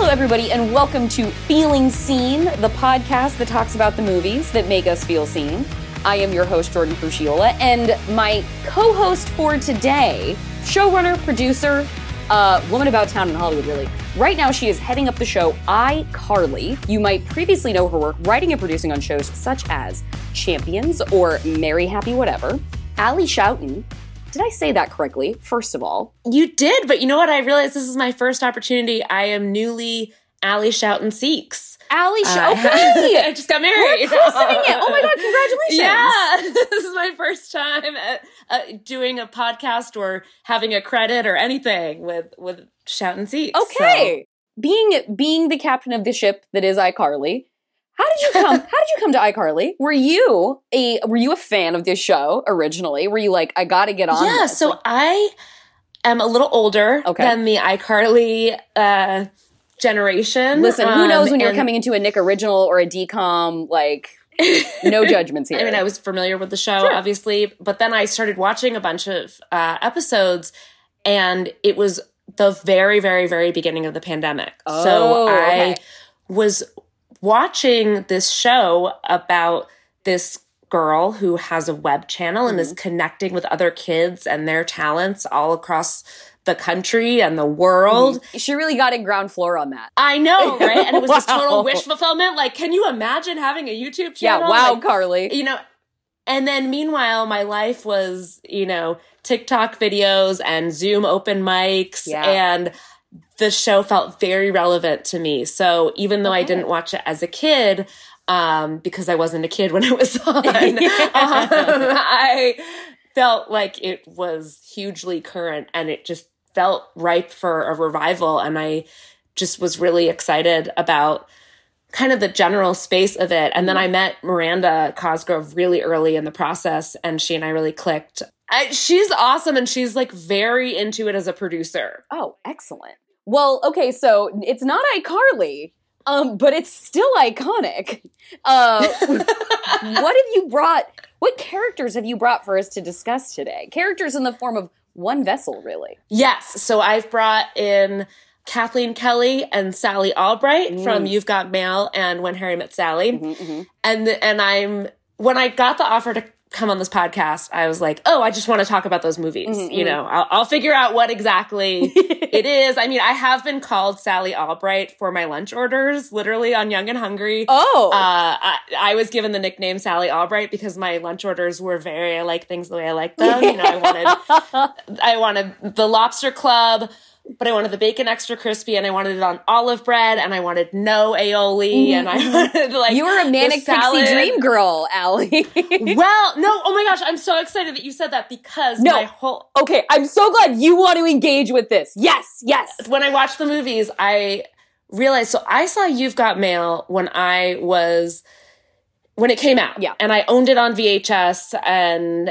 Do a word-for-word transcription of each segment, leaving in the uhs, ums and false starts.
Hello, everybody, and welcome to Feeling Seen, the podcast that talks about the movies that make us feel seen. I am your host, Jordan Crucchiola, and my co-host for today, showrunner, producer, uh, woman about town in Hollywood, really. Right now, she is heading up the show iCarly. You might previously know her work writing and producing on shows such as Champions or Merry Happy Whatever. Ali Schouten. Did I say that correctly, first of all? You did, but you know what? I realized this is my first opportunity. I am newly Ali Schouten Seeks. Ali Schouten. Uh, okay. I just got married. We're christening it. Oh my God, congratulations. Yeah. This is my first time at, uh, doing a podcast or having a credit or anything with, with Schouten Seeks. Okay. So. Being being the captain of the ship that is iCarly, how did you come? How did you come to iCarly? Were you a were you a fan of this show originally? Were you like, I got to get on? Yeah, this? so like, I am a little older okay. than the iCarly uh, generation. Listen, who knows um, when you're coming into a Nick original or a D COM? Like, no judgments here. I mean, I was familiar with the show, sure. obviously, but then I started watching a bunch of uh, episodes, and it was the very, very, very beginning of the pandemic. Oh, so I okay. was watching this show about this girl who has a web channel mm-hmm. and is connecting with other kids and their talents all across the country and the world. Mm-hmm. She really got in ground floor on that. I know, right? And it was wow. this total wish fulfillment. Like, can you imagine having a YouTube channel? Yeah, wow, like, Carly. You know, and then meanwhile, my life was, you know, TikTok videos and Zoom open mics yeah. and the show felt very relevant to me. So even though okay. I didn't watch it as a kid, um, because I wasn't a kid when it was on, yeah. um, I felt like it was hugely current and it just felt ripe for a revival. And I just was really excited about kind of the general space of it. And then I met Miranda Cosgrove really early in the process and she and I really clicked. I, she's awesome and she's like very into it as a producer. Oh, excellent. Well, okay, so it's not iCarly, um, but it's still iconic. Uh, what have you brought, what characters have you brought for us to discuss today? Characters in the form of one vessel, really. Yes, so I've brought in Kathleen Kelly and Sally Albright mm. from You've Got Mail and When Harry Met Sally. Mm-hmm, mm-hmm. And and I'm, when I got the offer to come on this podcast, I was like, oh, I just want to talk about those movies. Mm-hmm. You know, I'll, I'll figure out what exactly it is. I mean, I have been called Sally Albright for my lunch orders, literally on Young and Hungry. Oh. Uh, I, I was given the nickname Sally Albright because my lunch orders were very, I like things the way I like them. You know, I wanted, I wanted the Lobster Club, but I wanted the bacon extra crispy and I wanted it on olive bread and I wanted no aioli and I wanted like you were a manic pixie dream girl, Ali. Well, no, oh my gosh, I'm so excited that you said that because no. my whole okay, I'm so glad you want to engage with this. Yes, yes. When I watched the movies, I realized, so I saw You've Got Mail when I was when it came out. Yeah. And I owned it on V H S and uh,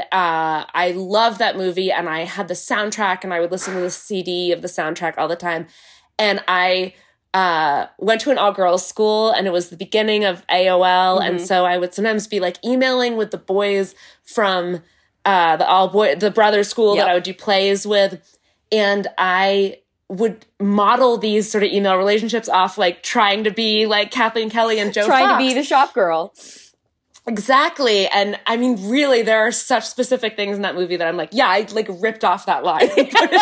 I loved that movie and I had the soundtrack and I would listen to the C D of the soundtrack all the time. And I uh, went to an all-girls school and it was the beginning of A O L. Mm-hmm. And so I would sometimes be like emailing with the boys from uh, the all boy, the brothers school yep. that I would do plays with. And I would model these sort of email relationships off like trying to be like Kathleen Kelly and Joe Trying Fox. to be the shop girl. Exactly. And I mean, really, there are such specific things in that movie that I'm like, yeah, I like ripped off that line.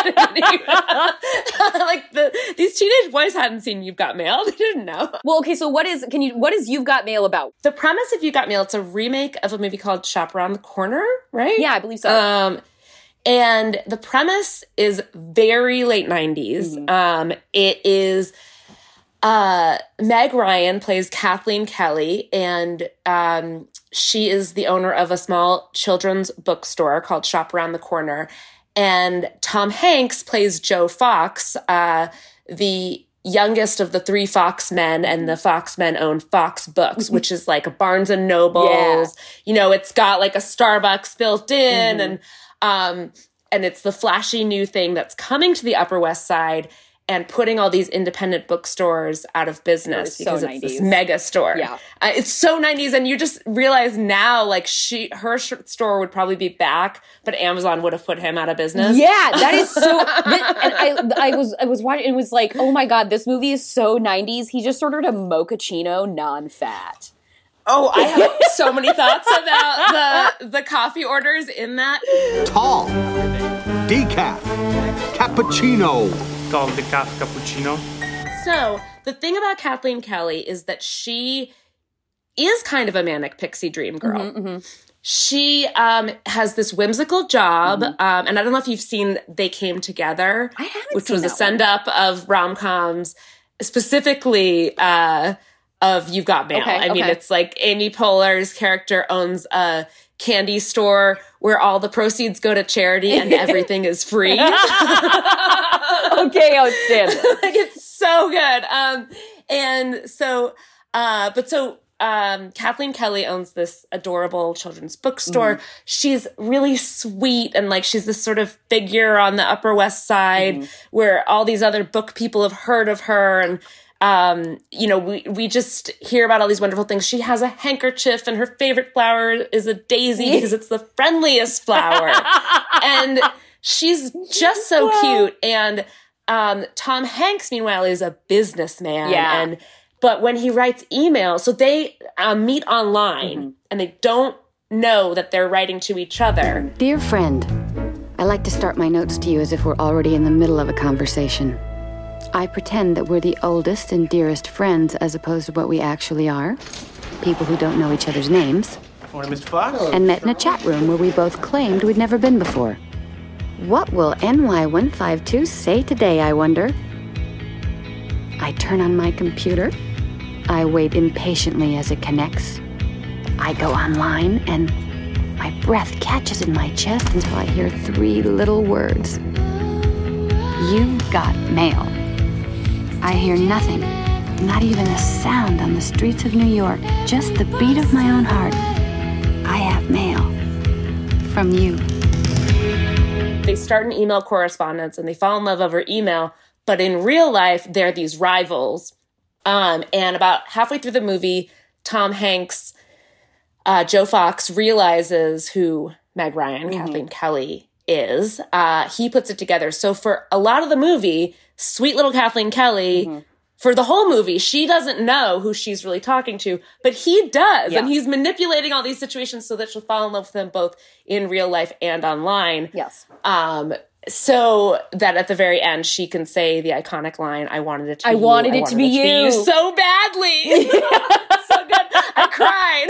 Like the, these teenage boys hadn't seen You've Got Mail. They didn't know. Well, okay. So what is, can you, what is You've Got Mail about? The premise of You've Got Mail, it's a remake of a movie called Shop Around the Corner, right? Yeah, I believe so. Um, and the premise is very late nineties. Mm-hmm. Um, it is, uh, Meg Ryan plays Kathleen Kelly and, um, she is the owner of a small children's bookstore called Shop Around the Corner. And Tom Hanks plays Joe Fox, uh, the youngest of the three Fox men, and the Fox men own Fox Books, which is like a Barnes and Nobles. Yeah. You know, it's got like a Starbucks built in, mm-hmm. and um, and it's the flashy new thing that's coming to the Upper West Side. and putting all these independent bookstores out of business because so it's nineties. this mega store. Yeah. Uh, it's so nineties, and you just realize now, like, she, her sh- store would probably be back, but Amazon would have put him out of business. Yeah, that is so. And I, I was, I was watching. It was like, oh my god, this movie is so nineties. He just ordered a mochaccino non-fat. Oh, I have so many thoughts about the the coffee orders in that. Tall, decaf, cappuccino. Tall decaf cappuccino. So the thing about Kathleen Kelly is that she is kind of a manic pixie dream girl. Mm-hmm, mm-hmm. She um, has this whimsical job, mm-hmm. um, and I don't know if you've seen They Came Together, I haven't which seen was that a send-up of rom-coms, specifically uh, of You've Got Mail. Okay, I mean, okay. it's like Amy Poehler's character owns a candy store where all the proceeds go to charity and everything is free. Okay, outstanding. Like, it's so good. Um, and so, uh, but so, um, Kathleen Kelly owns this adorable children's bookstore. Mm-hmm. She's really sweet, and like, she's this sort of figure on the Upper West Side mm-hmm. where all these other book people have heard of her. And, um, you know, we, we just hear about all these wonderful things. She has a handkerchief, and her favorite flower is a daisy because it's the friendliest flower. And she's just so cute. And, um, Tom Hanks, meanwhile, is a businessman. Yeah. And, but when he writes emails, so they um, meet online mm-hmm. and they don't know that they're writing to each other. Dear friend, I like to start my notes to you as if we're already in the middle of a conversation. I pretend that we're the oldest and dearest friends as opposed to what we actually are. People who don't know each other's names. Morning, Mister Fox. And met in a chat room where we both claimed we'd never been before. What will N Y one five two say today, I wonder? I turn on my computer. I wait impatiently as it connects. I go online, and my breath catches in my chest until I hear three little words. You got mail. I hear nothing, not even a sound on the streets of New York, just the beat of my own heart. I have mail. From you. They start an email correspondence, and they fall in love over email, but in real life, they're these rivals. Um, and about halfway through the movie, Tom Hanks, uh, Joe Fox realizes who Meg Ryan, mm-hmm. Kathleen Kelly, is. Uh, he puts it together. So for a lot of the movie, sweet little Kathleen Kelly, mm-hmm. for the whole movie, she doesn't know who she's really talking to, but he does. Yeah. And he's manipulating all these situations so that she'll fall in love with them both in real life and online. Yes. Um, so that at the very end, she can say the iconic line, I wanted it to be I you. wanted I it wanted to be it you. so badly. So good. I cried.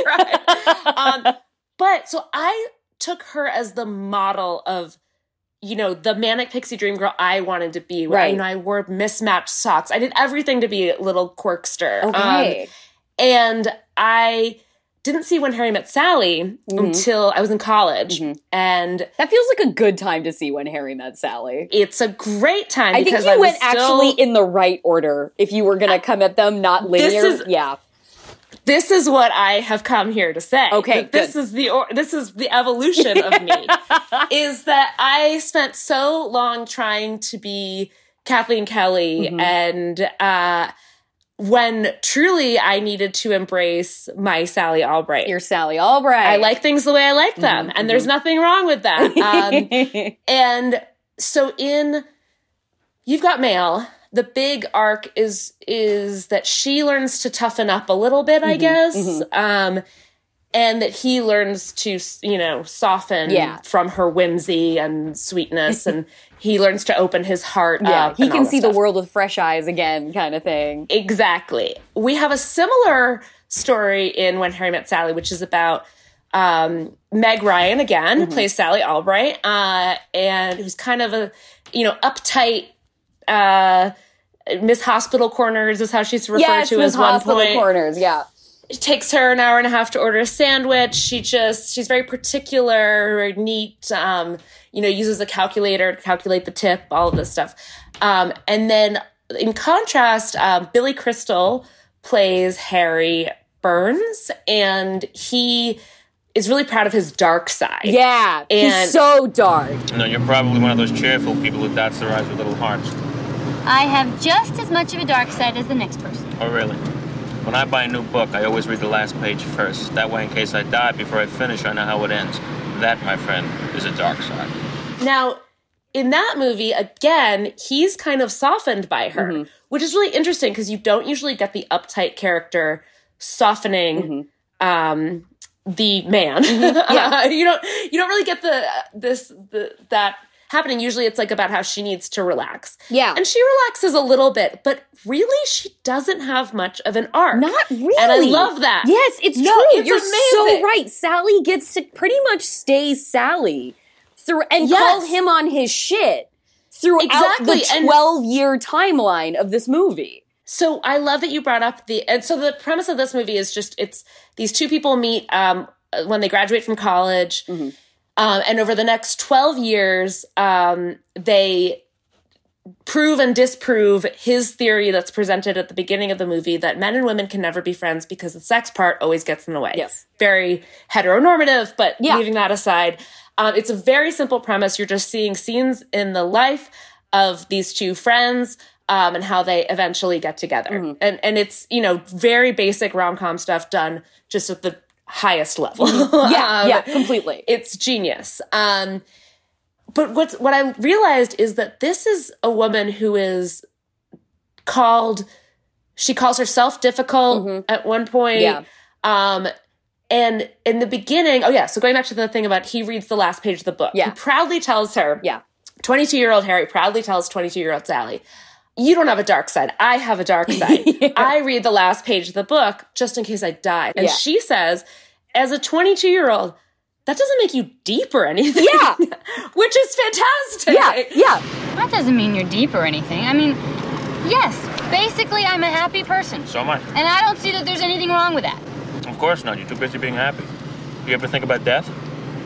I cried. Um, but so I took her as the model of, you know, the manic pixie dream girl I wanted to be. Right. I, you know, I wore mismatched socks. I did everything to be a little quirkster. Okay. Um, and I didn't see When Harry Met Sally mm-hmm. until I was in college. Mm-hmm. And that feels like a good time to see When Harry Met Sally. It's a great time. I think because you I went still, actually in the right order if you were going to come at them, not linear. This is, yeah. This is what I have come here to say. Okay, that this good. is the or, this is the evolution of me. Is that I spent so long trying to be Kathleen Kelly, mm-hmm. and uh, when truly I needed to embrace my Sally Albright. You're Sally Albright. I like things the way I like them, mm-hmm. and there's nothing wrong with that. Um, and so in You've Got Mail, the big arc is is that she learns to toughen up a little bit, I mm-hmm, guess, mm-hmm. um, and that he learns to, you know, soften yeah. from her whimsy and sweetness, and he learns to open his heart yeah, up. He and can all see stuff. the world with fresh eyes again, kind of thing. Exactly. We have a similar story in When Harry Met Sally, which is about um, Meg Ryan again, mm-hmm. who plays Sally Albright, uh, and who's kind of a, you know, uptight. Uh, Miss Hospital Corners is how she's referred yes, to Miss as one Hospital point. Corners, yeah. It takes her an hour and a half to order a sandwich. She just, she's very particular, very neat, um, you know, uses a calculator to calculate the tip, all of this stuff. Um, and then in contrast, um, Billy Crystal plays Harry Burns, and he is really proud of his dark side. Yeah, and he's so dark. No, you're probably one of those cheerful people who dots their eyes with little hearts. I have just as much of a dark side as the next person. Oh, really? When I buy a new book, I always read the last page first. That way, in case I die before I finish, I know how it ends. That, my friend, is a dark side. Now, in that movie, again, he's kind of softened by her, mm-hmm. which is really interesting because you don't usually get the uptight character softening mm-hmm. um, the man. Mm-hmm. Yeah. uh, you don't you don't really get the this the that happening. Usually, it's like about how she needs to relax. Yeah, and she relaxes a little bit, but really, she doesn't have much of an arc. Not really, and I love that. Yes, it's no, true. It's You're amazing. so right. Sally gets to pretty much stay Sally through and yes. call him on his shit throughout exactly. the twelve-year timeline of this movie. So I love that you brought up the, and so the premise of this movie is just, it's these two people meet um, when they graduate from college, mm-hmm. um, and over the next twelve years, um, they prove and disprove his theory that's presented at the beginning of the movie that men and women can never be friends because the sex part always gets in the way. Yes. Very heteronormative, but yeah. leaving that aside, um, it's a very simple premise. You're just seeing scenes in the life of these two friends, Um, and how they eventually get together. Mm-hmm. And and it's, you know, very basic rom-com stuff done just at the highest level. yeah, um, yeah, completely. It's genius. Um, but what's, what I realized is that this is a woman who is called, she calls herself difficult mm-hmm. at one point. Yeah. Um, and in the beginning, oh yeah, so going back to the thing about he reads the last page of the book. Yeah. He proudly tells her, yeah. twenty-two-year-old Harry proudly tells twenty-two-year-old Sally, you don't have a dark side. I have a dark side. yeah. I read the last page of the book just in case I die. And yeah. she says, as a twenty-two-year-old, that doesn't make you deep or anything. Yeah. Which is fantastic. Yeah, yeah. That doesn't mean you're deep or anything. I mean, yes, basically I'm a happy person. So am I. And I don't see that there's anything wrong with that. Of course not. You're too busy being happy. You ever think about death?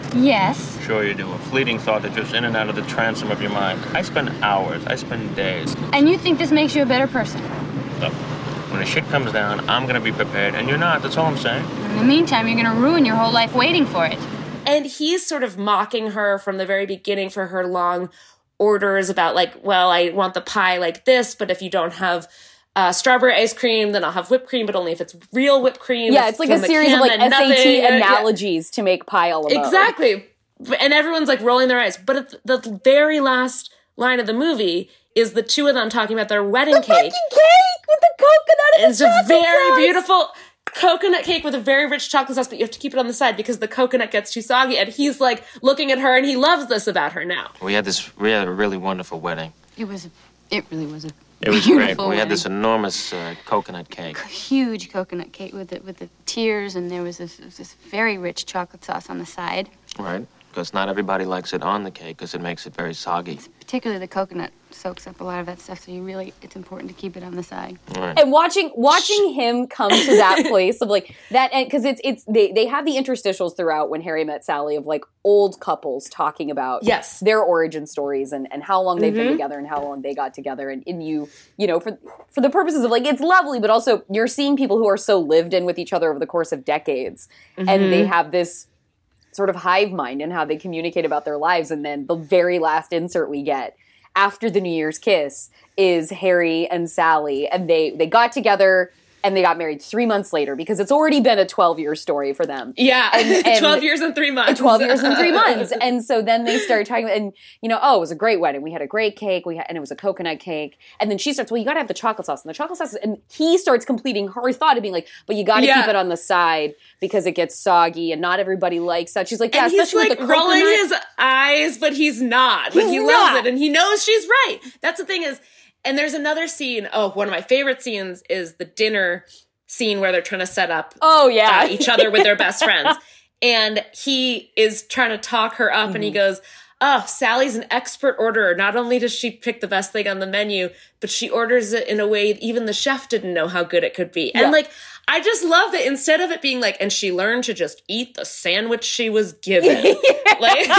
Yes. Sure you do. A fleeting thought that drifts in and out of the transom of your mind. I spend hours. I spend days. And you think this makes you a better person? Look, when the shit comes down, I'm going to be prepared, and you're not. That's all I'm saying. In the meantime, you're going to ruin your whole life waiting for it. And he's sort of mocking her from the very beginning for her long orders about, like, well, I want the pie like this, but if you don't have uh, strawberry ice cream, then I'll have whipped cream, but only if it's real whipped cream. Yeah, it's like a series of, like, S A T analogies yeah. to make pie all about. Exactly. And everyone's, like, rolling their eyes. But at the very last line of the movie is the two of them talking about their wedding the cake. The fucking cake with the coconut and it's the chocolate a very sauce. beautiful coconut cake with a very rich chocolate sauce, but you have to keep it on the side because the coconut gets too soggy. And he's, like, looking at her, and he loves this about her now. We had this we had a really wonderful wedding. It was, it really was a It was beautiful great. We wedding. had this enormous uh, coconut cake. Huge coconut cake with the, with the tears, and there was this, this very rich chocolate sauce on the side. Right. Because not everybody likes it on the cake because it makes it very soggy. Particularly the coconut soaks up a lot of that stuff, so you really, it's important to keep it on the side. Right. And watching watching him come to that place of like that, and because it's it's they they have the interstitials throughout when Harry met Sally of like old couples talking about yes. their origin stories and, and how long they've mm-hmm. been together and how long they got together, and, and you you know for for the purposes of like it's lovely, but also you're seeing people who are so lived in with each other over the course of decades, mm-hmm. and they have this sort of hive mind and how they communicate about their lives. And then the very last insert we get after the New Year's kiss is Harry and Sally, and they they got together and they got married three months later because it's already been a twelve-year story for them. Yeah, and, and twelve years and three months. twelve years and three months. And so then they started talking, and, you know, oh, it was a great wedding. We had a great cake, we had, and it was a coconut cake. And then she starts, well, you got to have the chocolate sauce. And the chocolate sauce, and he starts completing her thought of being like, but you got to yeah. keep it on the side because it gets soggy, and not everybody likes that. She's like, yeah, and he's especially like with the rolling coconut. his eyes, but he's not. But He's he not. loves it, and he knows she's right. That's the thing is, and there's another scene. Oh, one of my favorite scenes is the dinner scene where they're trying to set up oh yeah uh, each other with their best friends, and he is trying to talk her up, mm-hmm. and he goes, oh, Sally's an expert orderer. Not only does she pick the best thing on the menu, but she orders it in a way even the chef didn't know how good it could be. Yeah. And like, I just love that instead of it being like, and she learned to just eat the sandwich she was given, like, which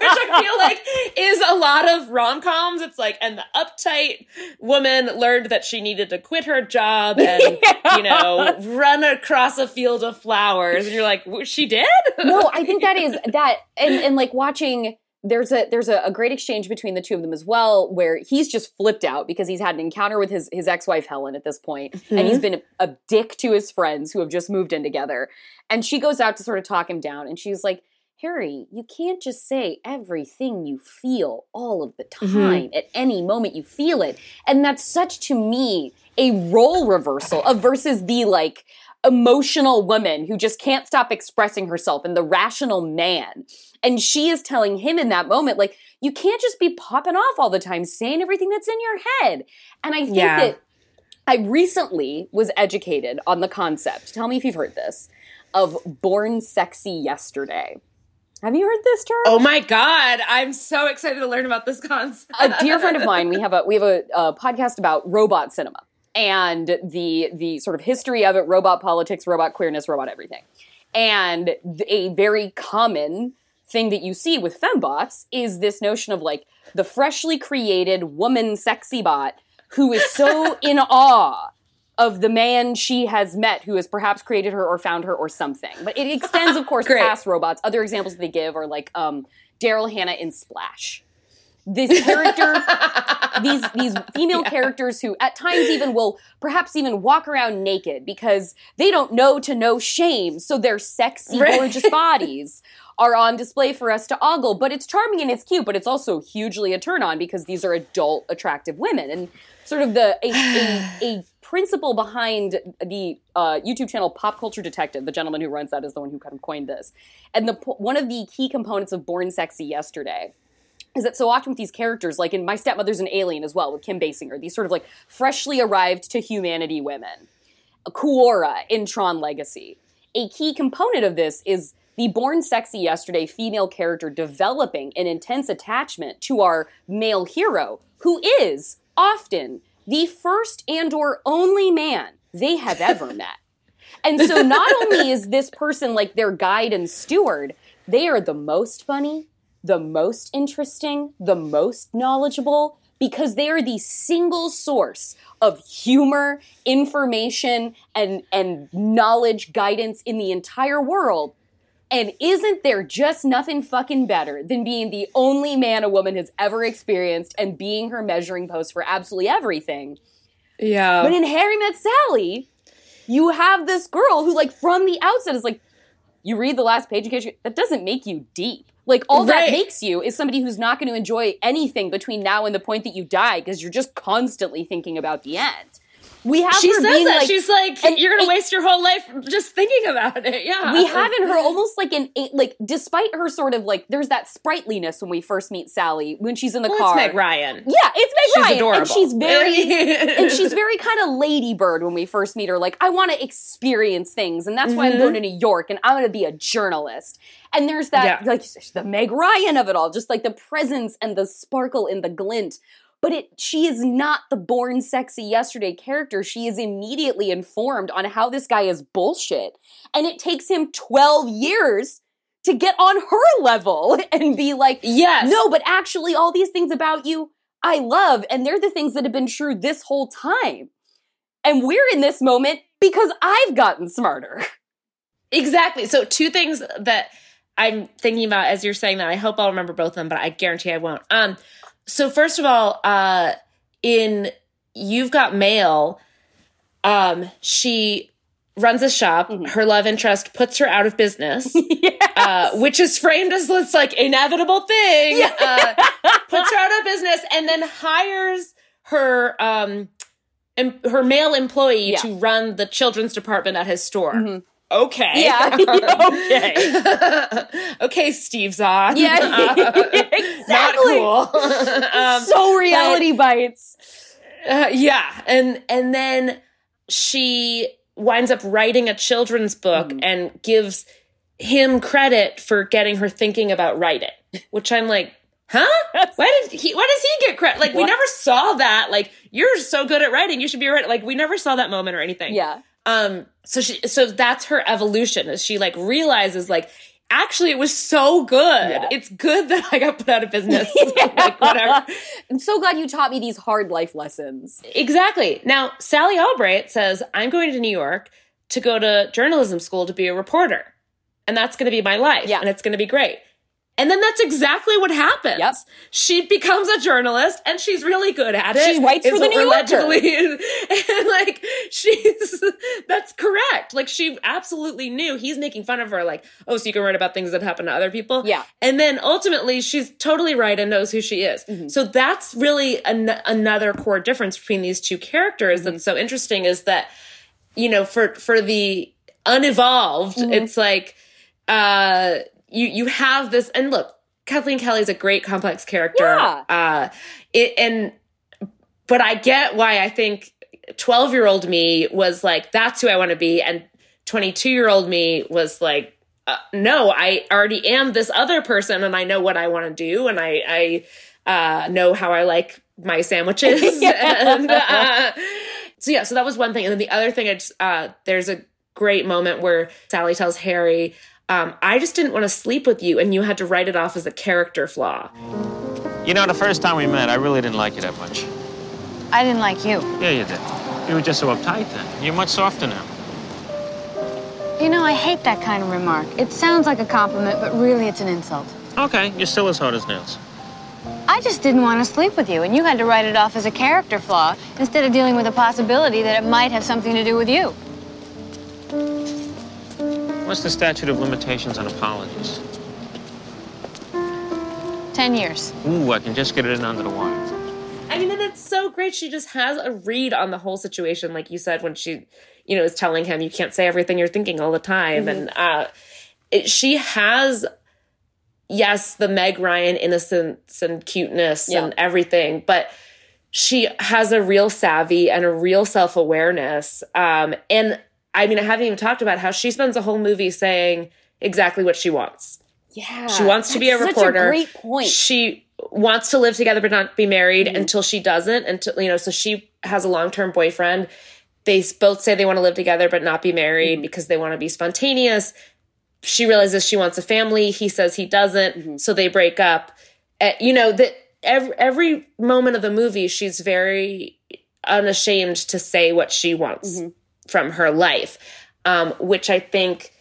I feel like is a lot of rom-coms. It's like, and the uptight woman learned that she needed to quit her job and, yeah. you know, run across a field of flowers. And you're like, she did? No, I think that is that, and, and like watching there's a there's a, a great exchange between the two of them as well, where he's just flipped out because he's had an encounter with his his ex-wife Helen at this point, mm-hmm. and he's been a dick to his friends who have just moved in together. And she goes out to sort of talk him down, and she's like, Harry, you can't just say everything you feel all of the time. Mm-hmm. At any moment you feel it. And that's such, to me, a role reversal of versus the, like, emotional woman who just can't stop expressing herself and the rational man. And she is telling him in that moment, like, you can't just be popping off all the time, saying everything that's in your head. And I think yeah. that I recently was educated on the concept, tell me if you've heard this, of Born Sexy Yesterday. Have you heard this term? Oh my God. I'm so excited to learn about this concept. A dear friend of mine, we have a we have a, a podcast about robot cinema and the the sort of history of it, robot politics, robot queerness, robot everything. And a very common thing that you see with fembots is this notion of like the freshly created woman sexy bot who is so in awe of the man she has met who has perhaps created her or found her or something. But it extends, of course, past robots. Other examples they give are like um, Daryl Hannah in Splash. This character, these these female yeah. characters who at times even will perhaps even walk around naked because they don't know to know shame, so their sexy, right. gorgeous bodies are on display for us to ogle. But it's charming and it's cute, but it's also hugely a turn on because these are adult, attractive women. And sort of the a, a, a principle behind the uh, YouTube channel Pop Culture Detective, the gentleman who runs that is the one who kind of coined this. And the one of the key components of Born Sexy Yesterday is that so often with these characters, like in My Stepmother's an Alien as well, with Kim Basinger, these sort of like freshly arrived to humanity women. Quora in Tron Legacy. A key component of this is the Born Sexy Yesterday female character developing an intense attachment to our male hero, who is often the first and or only man they have ever met. And so not only is this person like their guide and steward, they are the most funny, the most interesting, the most knowledgeable, because they are the single source of humor, information, and, and knowledge, guidance in the entire world. And isn't there just nothing fucking better than being the only man a woman has ever experienced and being her measuring post for absolutely everything? Yeah. But in Harry Met Sally, you have this girl who, like, from the outset is like, you read the last page, that doesn't make you deep. Like, all right. that makes you is somebody who's not going to enjoy anything between now and the point that you die because you're just constantly thinking about the end. We have she her says being that. like, she's like, and, you're going to and, waste your whole life just thinking about it. Yeah. We have in her almost like an, like, despite her sort of like, there's that sprightliness when we first meet Sally, when she's in the well, car. It's Meg Ryan. Yeah, it's Meg she's Ryan. Adorable. And she's very, and she's very kind of ladybird when we first meet her. Like, I want to experience things. And that's why mm-hmm. I'm going to New York and I'm going to be a journalist. And there's that, yeah. like, the Meg Ryan of it all, just like the presence and the sparkle and the glint. But it, she is not the Born Sexy Yesterday character. She is immediately informed on how this guy is bullshit. And it takes him twelve years to get on her level and be like, yes. no, but actually all these things about you, I love. And they're the things that have been true this whole time. And we're in this moment because I've gotten smarter. Exactly. So two things that I'm thinking about as you're saying that. I hope I'll remember both of them, but I guarantee I won't. Um, So first of all, uh, in You've Got Mail, um, she runs a shop. Mm-hmm. Her love interest puts her out of business, yes. uh, which is framed as this like inevitable thing. Yes. Uh, puts her out of business and then hires her um, em- her male employee yeah. to run the children's department at his store. Mm-hmm. Okay. Yeah. okay. okay, Steve Zahn. Yeah. Uh, exactly. Not cool. um, so reality but, bites. Uh, yeah. And and then she winds up writing a children's book mm. and gives him credit for getting her thinking about writing, which I'm like, huh? Why did he, why does he get credit? Like, what? We never saw that. Like, you're so good at writing. You should be writing. Like, we never saw that moment or anything. Yeah. Um, so she, so that's her evolution as she like realizes like, actually it was so good. Yeah. It's good that I got put out of business. Yeah. Like whatever. I'm so glad you taught me these hard life lessons. Exactly. Now, Sally Albright says, I'm going to New York to go to journalism school to be a reporter. And that's going to be my life. Yeah. And it's going to be great. And then that's exactly what happens. Yep. She becomes a journalist, and she's really good at it. She writes is for the what New we're Yorker. led to believe. And, like, she's, that's correct. Like, she absolutely knew. He's making fun of her, like, oh, so you can write about things that happen to other people? Yeah. And then ultimately, she's totally right and knows who she is. Mm-hmm. So that's really an- another core difference between these two characters Mm-hmm. that's so interesting is that, you know, for, for the unevolved, Mm-hmm. it's like, uh, you, you have this, and look, Kathleen Kelly's a great complex character. Yeah. Uh, it, and, but I get why I think twelve year old me was like, that's who I want to be. And twenty-two year old me was like, uh, no, I already am this other person, and I know what I want to do. And I, I, uh, know how I like my sandwiches. and, uh, so yeah, so that was one thing. And then the other thing, I just, uh, there's a great moment where Sally tells Harry, um, I just didn't want to sleep with you, and you had to write it off as a character flaw. You know, the first time we met, I really didn't like you that much. I didn't like you. Yeah, you did. You were just so uptight then. You're much softer now. You know, I hate that kind of remark. It sounds like a compliment, but really it's an insult. Okay, you're still as hard as nails. I just didn't want to sleep with you, and you had to write it off as a character flaw instead of dealing with the possibility that it might have something to do with you. What's the statute of limitations on apologies? Ten years. Ooh, I can just get it in under the wire. I mean, and it's so great. She just has a read on the whole situation, like you said, when she, you know, is telling him you can't say everything you're thinking all the time. Mm-hmm. And uh, it, she has, yes, the Meg Ryan innocence and cuteness Yeah. and everything, but she has a real savvy and a real self-awareness. Um, and I mean, I haven't even talked about how she spends a whole movie saying exactly what she wants. Yeah. She wants to be a That's reporter. Such a great point. She wants to live together but not be married Mm-hmm. until she doesn't. Until, you know, so she has a long-term boyfriend. They both say they want to live together but not be married Mm-hmm. because they want to be spontaneous. She realizes she wants a family. He says he doesn't. Mm-hmm. So they break up. Uh, you know, that every, every moment of the movie, she's very unashamed to say what she wants Mm-hmm. from her life, um, which I think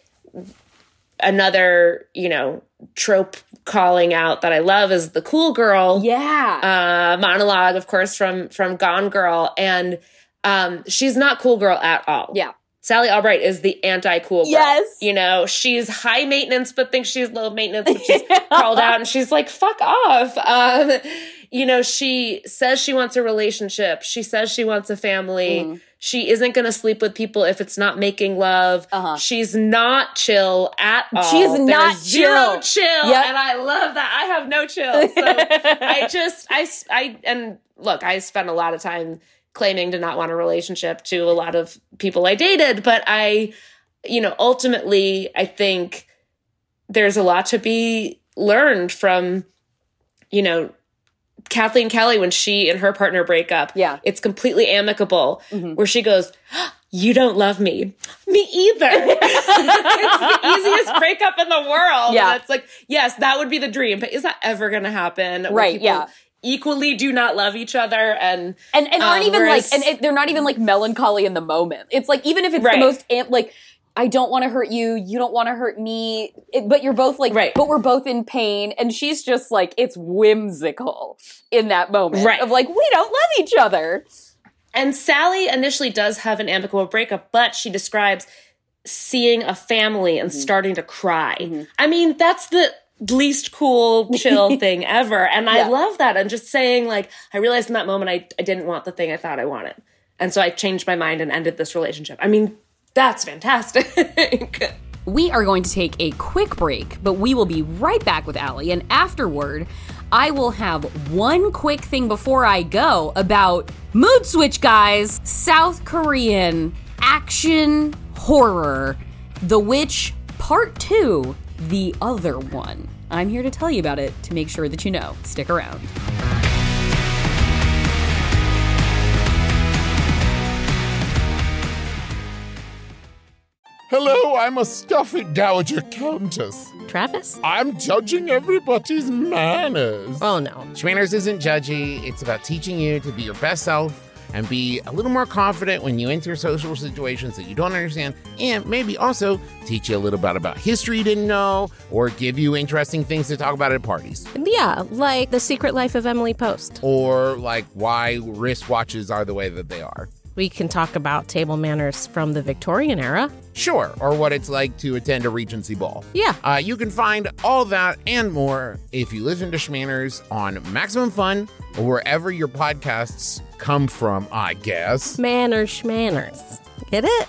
another, you know, trope calling out that I love is the cool girl Yeah. uh, monologue, of course, from from Gone Girl. And um, she's not cool girl at all. Yeah. Sally Albright is the anti-cool girl. Yes. You know, she's high maintenance, but thinks she's low maintenance, but she's called out and she's like, fuck off. Um, you know, she says she wants a relationship. She says she wants a family. Mm. She isn't going to sleep with people if it's not making love. Uh-huh. She's not chill at all. She is not There's zero chill. chill. Yep. And I love that. I have no chill. So I just, I, I, and look, I spent a lot of time claiming to not want a relationship to a lot of people I dated, but I, you know, ultimately, I think there's a lot to be learned from, you know, Kathleen Kelly when she and her partner break up. Yeah. It's completely amicable, Mm-hmm. where she goes, you don't love me. Me either. It's the easiest breakup in the world. Yeah. And it's like, yes, that would be the dream, but is that ever going to happen? Where Right, people yeah. equally do not love each other and and and aren't um, even whereas- like, and it, they're not even like melancholy in the moment. It's like, even if it's Right. the most amp, like, I don't want to hurt you, you don't want to hurt me, it, but you're both like, Right. but we're both in pain. And she's just like, it's whimsical in that moment Right. of like, we don't love each other. And Sally initially does have an amicable breakup, but she describes seeing a family and starting to cry. I mean, that's the least cool, chill thing ever. And I Yeah. love that. And just saying, like, I realized in that moment I, I didn't want the thing I thought I wanted. And so I changed my mind and ended this relationship. I mean, that's fantastic. We are going to take a quick break, but we will be right back with Allie. And afterward, I will have one quick thing before I go about Mood Switch, guys. South Korean action horror, The Witch Part two, the other one. I'm here to tell you about it to make sure that you know. Stick around. Hello, I'm a stuffy dowager countess. Travis? I'm judging everybody's manners. Oh, no. Schmanners isn't judgy. It's about teaching you to be your best self and be a little more confident when you enter social situations that you don't understand, and maybe also teach you a little bit about history you didn't know, or give you interesting things to talk about at parties. Yeah, like The Secret Life of Emily Post. Or like why wristwatches are the way that they are. We can talk about table manners from the Victorian era. Sure, or what it's like to attend a Regency ball. Yeah. Uh, you can find all that and more if you listen to Schmanners on Maximum Fun or wherever your podcasts come from, I guess. Manners, schmanners. Get it?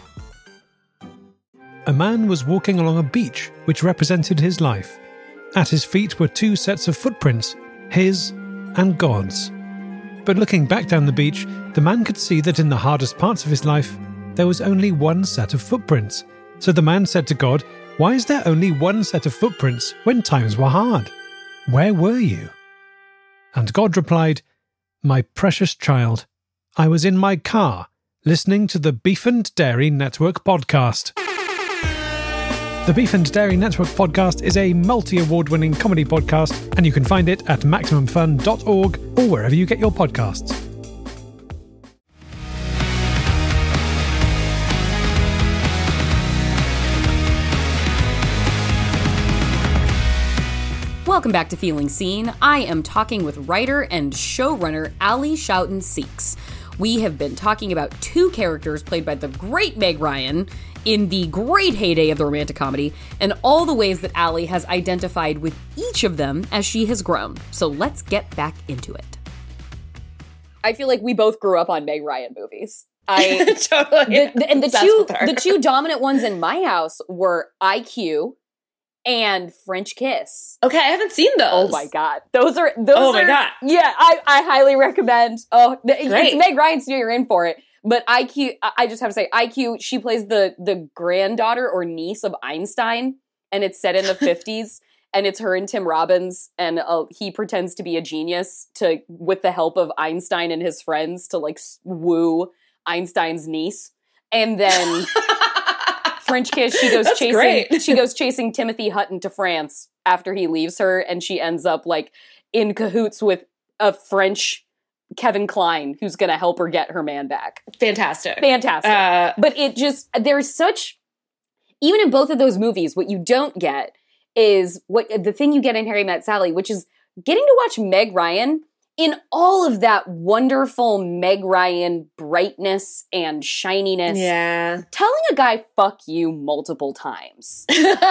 A man was walking along a beach which represented his life. At his feet were two sets of footprints, his and God's. But looking back down the beach, the man could see that in the hardest parts of his life, there was only one set of footprints. So the man said to God, "Why is there only one set of footprints when times were hard? Where were you?" And God replied, "My precious child, I was in my car, listening to the Beef and Dairy Network podcast." The Beef and Dairy Network podcast is a multi-award-winning comedy podcast, and you can find it at maximum fun dot org or wherever you get your podcasts. Welcome back to Feeling Seen. I am talking with writer and showrunner Ali Schouten Seeks. We have been talking about two characters played by the great Meg Ryan in the great heyday of the romantic comedy, and all the ways that Ali has identified with each of them as she has grown. So let's get back into it. I feel like we both grew up on Meg Ryan movies. I totally. The, the, and the Obsessed two with her. the two dominant ones in my house were I Q and French Kiss. Okay, I haven't seen those. Oh my god, those are those. Oh my are, god, yeah, I, I highly recommend. Oh, the, Great. it's Meg Ryan, so you're in for it. But I Q, I just have to say, I Q, she plays the the granddaughter or niece of Einstein, and it's set in the fifties, and it's her and Tim Robbins, and uh, he pretends to be a genius to, with the help of Einstein and his friends, to like woo Einstein's niece, and then French Kiss, she goes That's chasing, great. she goes chasing Timothy Hutton to France after he leaves her, and she ends up like in cahoots with a French Kevin Kline, who's going to help her get her man back. Fantastic. Fantastic. Uh, but it just, there's such, even in both of those movies, what you don't get is what the thing you get in Harry Met Sally, which is getting to watch Meg Ryan in all of that wonderful Meg Ryan brightness and shininess. Yeah. Telling a guy, fuck you, multiple times.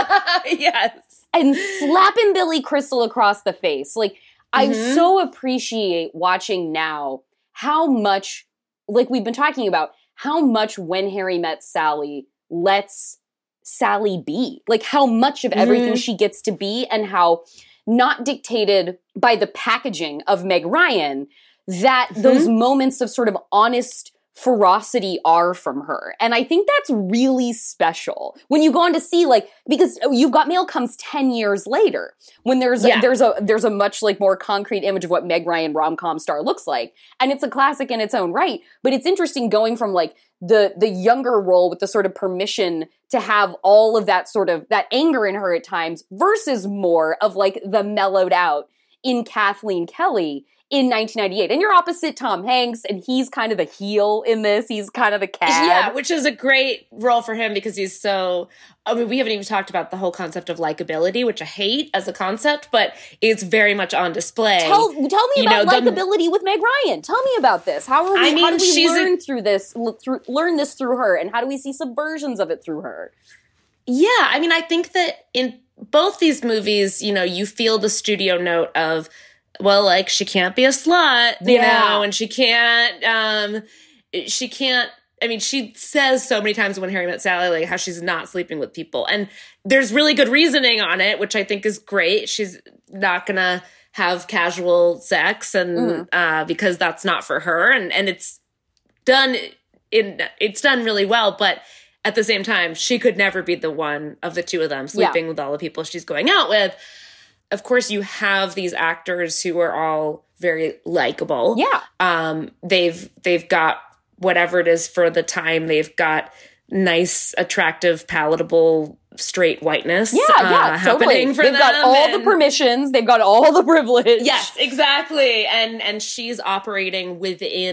Yes. And slapping Billy Crystal across the face. Like, I Mm-hmm. so appreciate watching now how much, like we've been talking about, how much When Harry Met Sally lets Sally be. Like how much of everything Mhm. she gets to be, and how not dictated by the packaging of Meg Ryan, that Mhm. those moments of sort of honest ferocity are from her. And I think that's really special when you go on to see, like, because You've Got Mail comes ten years later, when there's Yeah. a, there's a there's a much like more concrete image of what Meg Ryan rom-com star looks like, and it's a classic in its own right. But it's interesting going from like the the younger role with the sort of permission to have all of that sort of that anger in her at times, versus more of like the mellowed out in Kathleen Kelly in nineteen ninety-eight. And you're opposite Tom Hanks, and he's kind of the heel in this. He's kind of the cad. Yeah, which is a great role for him because he's so, I mean, we haven't even talked about the whole concept of likability, which I hate as a concept, but it's very much on display. Tell, tell me You about know, the- likability with Meg Ryan. Tell me about this. How are we, I mean, how do we she's a- learn through this, l- through, learn this through her? And how do we see subversions of it through her? Yeah, I mean, I think that in both these movies, you know, you feel the studio note of, well, like, she can't be a slut, you Yeah. know, and she can't, um, she can't, I mean, she says so many times When Harry Met Sally, like, how she's not sleeping with people. And there's really good reasoning on it, which I think is great. She's not gonna have casual sex, and Mm. uh, because that's not for her. And, and it's done in, it's done really well, but at the same time, she could never be the one of the two of them sleeping Yeah. with all the people she's going out with. Of course, you have these actors who are all very likable. Yeah. Um, they've they've got whatever it is for the time. They've got nice, attractive, palatable, straight whiteness. Yeah, uh, yeah, happening totally. for They've them. got all the and- permissions. They've got all the privilege. Yes, exactly. And and she's operating within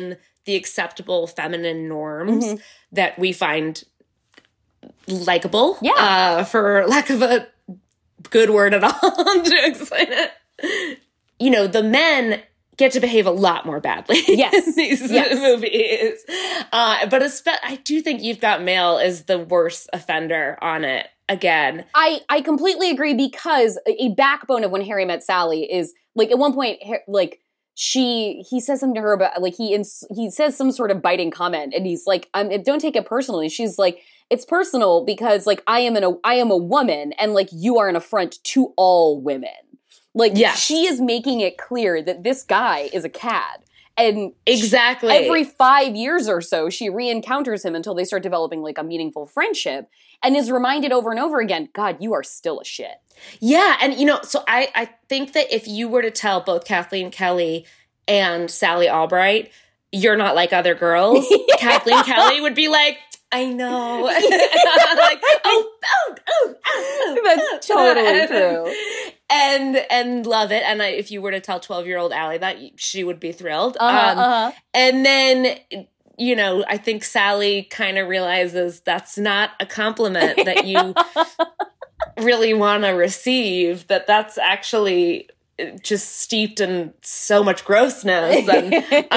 the acceptable feminine norms Mm-hmm. that we find likable, Yeah. uh, for lack of a good word at all to explain it. You know, the men get to behave a lot more badly Yes. in these Yes. movies. Uh, but espe- I do think You've Got Mail is the worst offender on it again. I, I completely agree because a a backbone of When Harry Met Sally is like at one point Har- like she he says something to her about like he ins- he says some sort of biting comment and he's like um, don't take it personally. She's like it's personal because like I am an a, I am a woman and like you are an affront to all women. Like Yes. she is making it clear that this guy is a cad. And Exactly. every five years or so, she re-encounters him until they start developing like a meaningful friendship and is reminded over and over again, God, you are still a shit. Yeah, and you know, so I, I think that if you were to tell both Kathleen Kelly and Sally Albright, you're not like other girls, yeah. Kathleen Kelly would be like, I know. like, oh, oh, oh, oh, That's oh. totally and, true. And and love it. And I, if you were to tell twelve-year-old Allie that, she would be thrilled. Uh-huh, um, uh-huh. And then, you know, I think Sally kind of realizes that's not a compliment that you really want to receive, that that's actually just steeped in so much grossness. And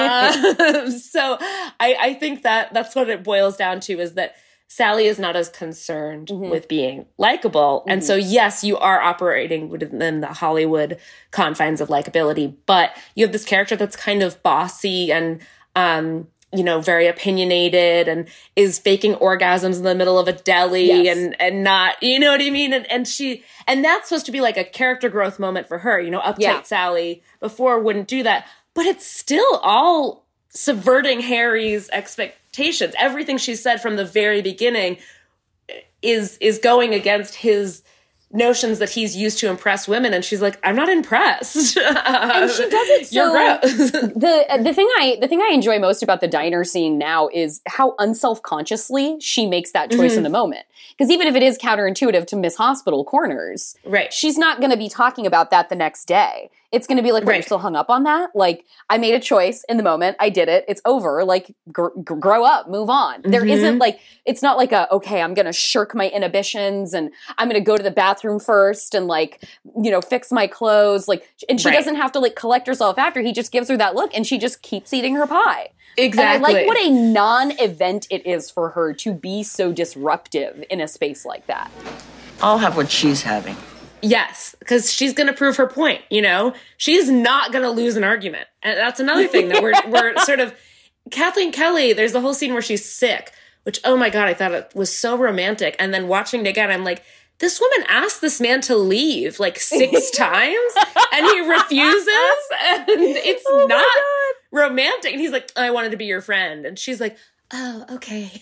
uh, so I, I think that that's what it boils down to, is that Sally is not as concerned mm-hmm. with being likable. Mm-hmm. And so, yes, you are operating within the Hollywood confines of likability, but you have this character that's kind of bossy and, um, you know, very opinionated and is faking orgasms in the middle of a deli Yes. and, and not, you know what I mean? And, and she, and that's supposed to be like a character growth moment for her, you know, uptight Yeah. Sally before wouldn't do that, but it's still all subverting Harry's expectations. Everything she said from the very beginning is, is going against his notions that he's used to impress women, and she's like, I'm not impressed. And she does it so. You're gross. the the thing I the thing I enjoy most about the diner scene now is how unselfconsciously she makes that choice Mhm. in the moment. Because even if it is counterintuitive to Miss Hospital Corners, right, she's not going to be talking about that the next day. It's going to be like, "What, you're still hung up on that? Like, I made a choice in the moment. I did it. It's over. Like, gr- gr- grow up, move on." There Mhm. isn't like, it's not like a, okay, I'm going to shirk my inhibitions and I'm going to go to the bathroom first and like, you know, fix my clothes. Like, and she Right. doesn't have to like collect herself after. He just gives her that look and she just keeps eating her pie. Exactly. And I like what a non-event it is for her to be so disruptive in a space like that. I'll have what she's having. Yes, because she's going to prove her point, you know? She's not going to lose an argument. And that's another thing that we're we're sort of... Kathleen Kelly, there's the whole scene where she's sick, which, oh my God, I thought it was so romantic. And then watching it again, I'm like, this woman asked this man to leave like six times and he refuses. And it's Oh my not God. romantic. And he's like, I wanted to be your friend. And she's like, oh, okay.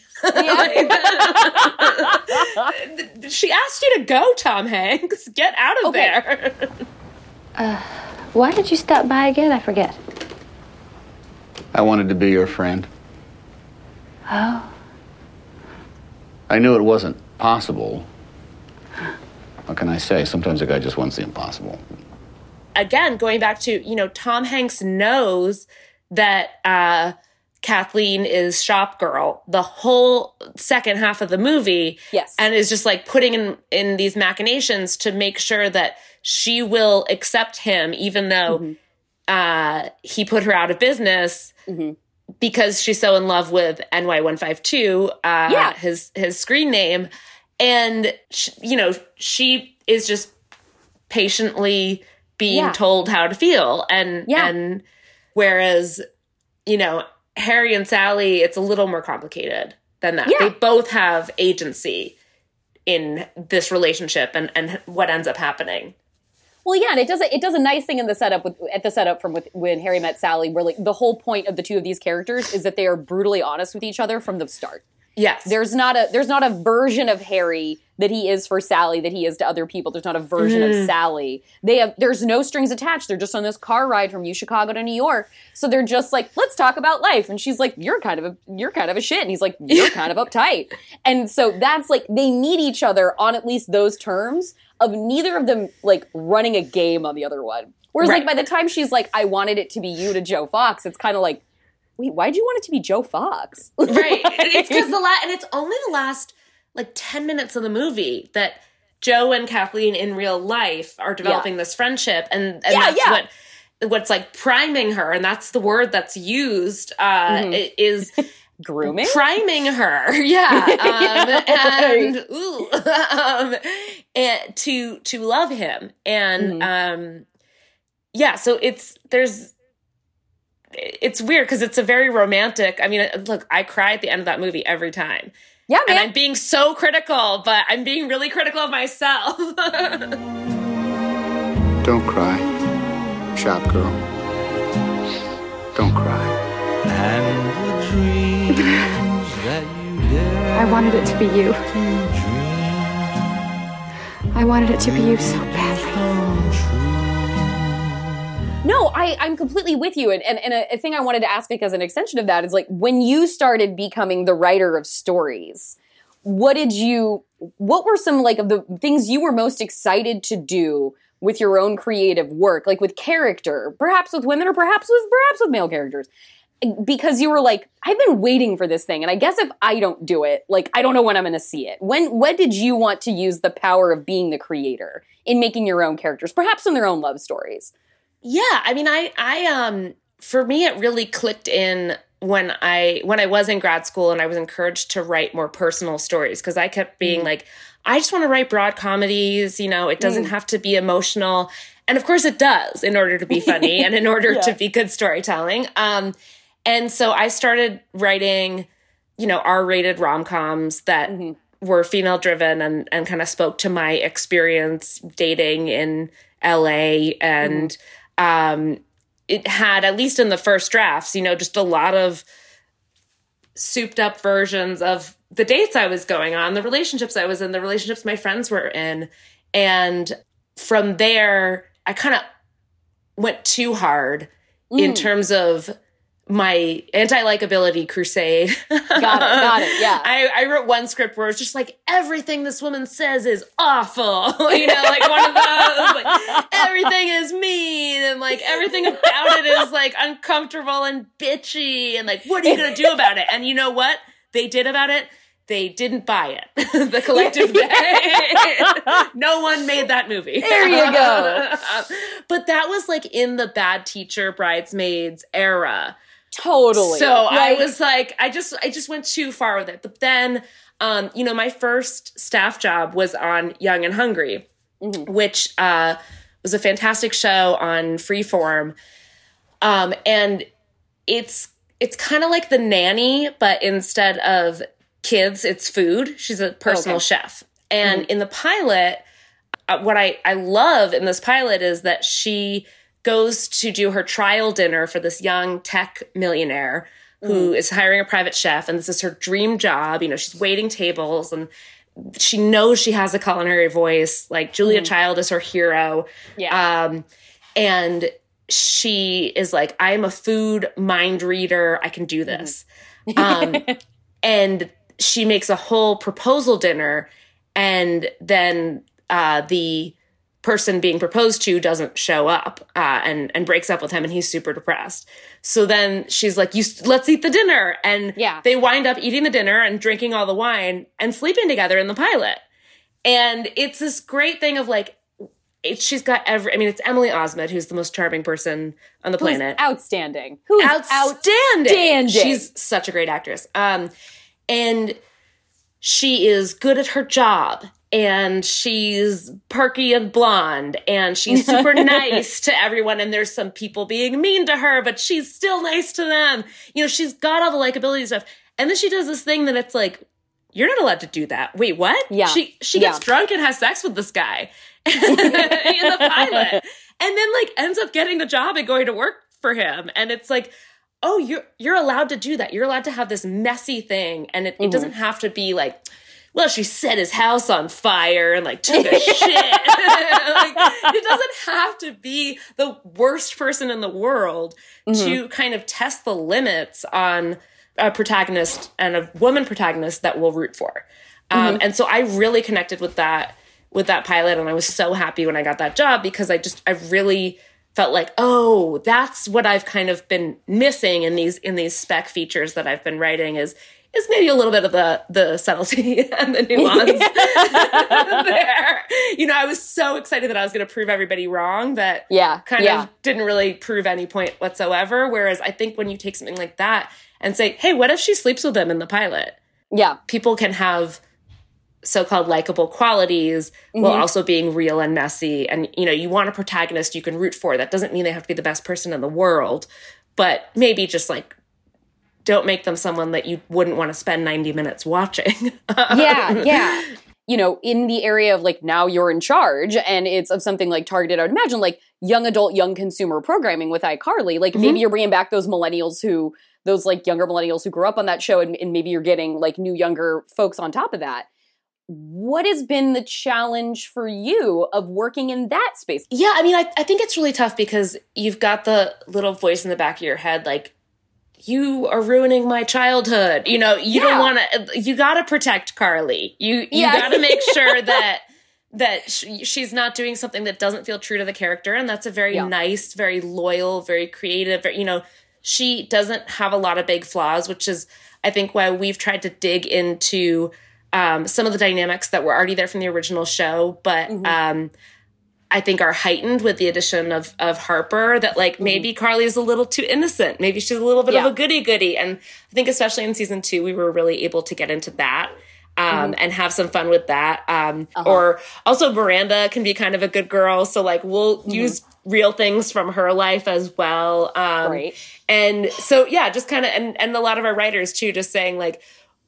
She asked you to go, Tom Hanks. Get out of Okay. there. Uh, why did you stop by again? I forget. I wanted to be your friend. Oh. I knew it wasn't possible. What can I say? Sometimes a guy just wants the impossible. Again, going back to, you know, Tom Hanks knows that uh, Kathleen is shop girl the whole second half of the movie. Yes. And is just like putting in, in these machinations to make sure that she will accept him, even though mm-hmm. uh, he put her out of business mm-hmm. because she's so in love with N Y one five two, uh, Yeah. his, his screen name. And, she, you know, she is just patiently being Yeah. told how to feel. And, Yeah. and whereas, you know, Harry and Sally, it's a little more complicated than that. Yeah. They both have agency in this relationship and, and what ends up happening. Well, yeah, and it does a, it does a nice thing in the setup with at the setup from with, when Harry Met Sally, where like the whole point of the two of these characters is that they are brutally honest with each other from the start. Yes. There's not a there's not a version of Harry that he is for Sally that he is to other people. There's not a version Mhm. of Sally. They have there's no strings attached. They're just on this car ride from U Chicago to New York. So they're just like, let's talk about life. And she's like, you're kind of a you're kind of a shit. And he's like, you're kind of uptight. And so that's like they meet each other on at least those terms of neither of them like running a game on the other one. Whereas Right. like by the time she's like, I wanted it to be you to Joe Fox, it's kind of like, wait, why'd you want it to be Joe Fox? Right. It's because the la- and it's only the last like ten minutes of the movie that Joe and Kathleen in real life are developing yeah. this friendship, and, and yeah, that's yeah. what what's like priming her, and that's the word that's used uh, mm-hmm. is grooming, priming her, yeah, um, and ooh, um, and to to love him, and mm-hmm. um, yeah. So it's there's it's weird because it's a very romantic. I mean, look, I cry at the end of that movie every time. Yeah, man. And I'm being so critical, but I'm being really critical of myself. Don't cry, shop girl. Don't cry. And the dreams that you dare I wanted it to be you. I wanted it to be you so badly. No, I, I'm completely with you. And, and, and a, a thing I wanted to ask, because an extension of that is like, when you started becoming the writer of stories, what did you, what were some like of the things you were most excited to do with your own creative work, like with character, perhaps with women or perhaps with, perhaps with male characters? Because you were like, I've been waiting for this thing. And I guess if I don't do it, like, I don't know when I'm going to see it. When, when did you want to use the power of being the creator in making your own characters, perhaps in their own love stories? Yeah, I mean, I, I, um, for me, it really clicked in when I, when I was in grad school and I was encouraged to write more personal stories, because I kept being mm. like, I just want to write broad comedies, you know, it doesn't mm. have to be emotional. And of course it does in order to be funny and in order yeah. to be good storytelling. Um, and so I started writing, you know, R-rated rom-coms that mm-hmm. were female driven and, and kind of spoke to my experience dating in L A, and, mm. Um, it had, at least in the first drafts, you know, just a lot of souped up versions of the dates I was going on, the relationships I was in, the relationships my friends were in. And from there, I kind of went too hard mm. in terms of my anti-likability crusade. Got it, got it, yeah. I, I wrote one script where it's just like, everything this woman says is awful. You know, like one of those, like, everything is mean, and like everything about it is like uncomfortable and bitchy, and like, what are you going to do about it? And you know what they did about it? They didn't buy it. The collective did. No one made that movie. There you go. But that was like in the Bad Teacher, Bridesmaids era. Totally. So right? I was like, I just, I just went too far with it. But then, um, you know, my first staff job was on Young and Hungry, mm-hmm. which uh, was a fantastic show on Freeform. Um, and it's, it's kind of like The Nanny, but instead of kids, it's food. She's a personal okay. chef. And mm-hmm. in the pilot, uh, what I, I love in this pilot is that she goes to do her trial dinner for this young tech millionaire who mm. is hiring a private chef. And this is her dream job. You know, she's waiting tables and she knows she has a culinary voice. Like Julia mm. Child is her hero. Yeah. Um, and she is like, I am a food mind reader. I can do this. Mm. Um, and she makes a whole proposal dinner, and then uh, the person being proposed to doesn't show up uh, and and breaks up with him, and he's super depressed. So then she's like, "You let's eat the dinner," and yeah. they wind up eating the dinner and drinking all the wine and sleeping together in the pilot. And it's this great thing of like, it, she's got every. I mean, it's Emily Osment, who's the most charming person on the who's planet. Outstanding. Who's outstanding? outstanding? She's such a great actress. Um, and she is good at her job, and she's perky and blonde, and she's super nice to everyone. And there's some people being mean to her, but she's still nice to them. You know, she's got all the likability stuff. And then she does this thing that it's like, you're not allowed to do that. Wait, what? Yeah. She she gets yeah. drunk and has sex with this guy in the pilot, and then like ends up getting the job and going to work for him. And it's like, oh, you're you're allowed to do that. You're allowed to have this messy thing, and it, mm-hmm. it doesn't have to be like, well, she set his house on fire and like took a shit. Like, it doesn't have to be the worst person in the world mm-hmm. to kind of test the limits on a protagonist and a woman protagonist that we'll root for. Um, mm-hmm. And so I really connected with that with that pilot, and I was so happy when I got that job because I just I really felt like, oh, that's what I've kind of been missing in these in these spec features that I've been writing is is maybe a little bit of the the subtlety and the nuance there. You know, I was so excited that I was going to prove everybody wrong that yeah, kind yeah. of didn't really prove any point whatsoever. Whereas I think when you take something like that and say, hey, what if she sleeps with him in the pilot? Yeah. People can have so-called likable qualities mm-hmm. while also being real and messy. And, you know, you want a protagonist you can root for. That doesn't mean they have to be the best person in the world, but maybe just like, don't make them someone that you wouldn't want to spend ninety minutes watching. yeah, yeah. You know, in the area of like, now you're in charge and it's of something like targeted, I would imagine like young adult, young consumer programming with iCarly. Like mm-hmm. maybe you're bringing back those millennials who, those like younger millennials who grew up on that show and, and maybe you're getting like new younger folks on top of that. What has been the challenge for you of working in that space? Yeah, I mean, I, I think it's really tough because you've got the little voice in the back of your head, like, you are ruining my childhood. You know, you yeah. don't want to, you got to protect Carly. You, you yeah. got to make sure that, that sh- she's not doing something that doesn't feel true to the character. And that's a very yeah. nice, very loyal, very creative, you know, she doesn't have a lot of big flaws, which is, I think, why we've tried to dig into um, some of the dynamics that were already there from the original show, but mm-hmm. um, I think are heightened with the addition of of Harper, that like maybe mm-hmm. Carly's a little too innocent. Maybe she's a little bit yeah. of a goody-goody. And I think especially in season two, we were really able to get into that um, mm-hmm. and have some fun with that. Um, uh-huh. Or also Miranda can be kind of a good girl. So like we'll mm-hmm. use real things from her life as well. Um, right. And so, yeah, just kind of, and, and a lot of our writers too, just saying like,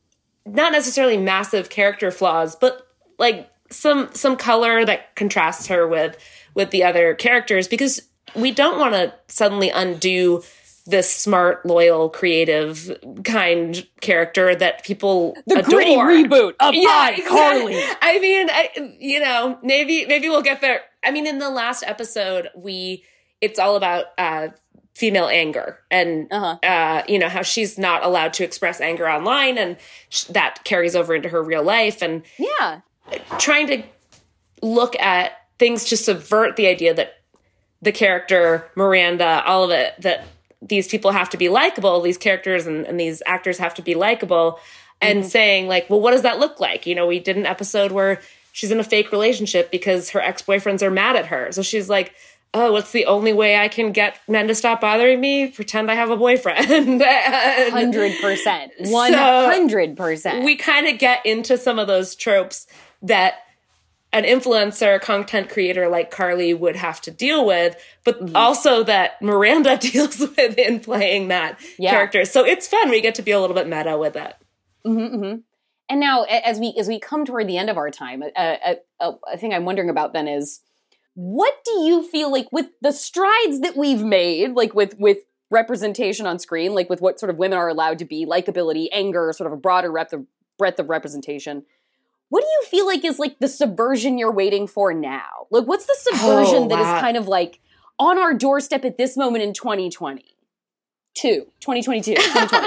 not necessarily massive character flaws, but like some some color that contrasts her with with the other characters, because we don't want to suddenly undo this smart, loyal, creative, kind character that people the adore. Gritty reboot of yeah, iCarly. Exactly. I mean, I, you know, maybe maybe we'll get there. I mean, in the last episode, we it's all about uh, female anger and, uh-huh. uh, you know, how she's not allowed to express anger online, and sh- that carries over into her real life. And yeah, trying to look at things to subvert the idea that the character, Miranda, all of it, that these people have to be likable, these characters and, and these actors have to be likable, and mm-hmm. saying like, well, what does that look like? You know, we did an episode where she's in a fake relationship because her ex-boyfriends are mad at her. So she's like, oh, what's the only way I can get men to stop bothering me? Pretend I have a boyfriend. one hundred percent. one hundred percent. So we kind of get into some of those tropes that an influencer, content creator like Carly would have to deal with, but mm-hmm. also that Miranda deals with in playing that yeah. character. So it's fun. We get to be a little bit meta with it. Mm-hmm, mm-hmm. And now, as we as we come toward the end of our time, a, a, a, a thing I'm wondering about then is, what do you feel like with the strides that we've made, like with, with representation on screen, like with what sort of women are allowed to be, likability, anger, sort of a broader breadth of, breadth of representation, what do you feel like is like the subversion you're waiting for now? Like what's the subversion oh, wow. that is kind of like on our doorstep at this moment in twenty twenty-two, twenty twenty-two, twenty twenty?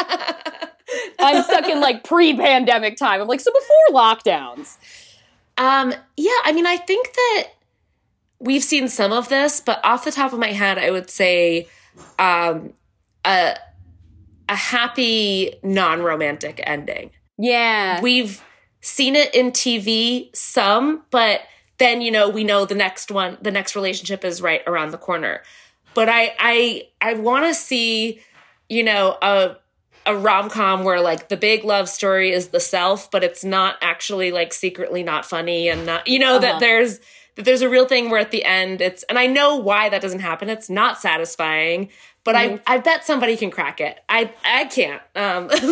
I'm stuck in like pre-pandemic time. I'm like, so before lockdowns. Um, yeah, I mean, I think that we've seen some of this, but off the top of my head, I would say um, a, a happy, non-romantic ending. Yeah. We've seen it in T V some, but then, you know, we know the next one, the next relationship is right around the corner. But I I, I want to see, you know, a a rom-com where like the big love story is the self, but it's not actually like secretly not funny, and not, you know, uh-huh. that there's that there's a real thing where at the end it's, and I know why that doesn't happen. It's not satisfying, but mm-hmm. I I bet somebody can crack it. I I can't. Um, but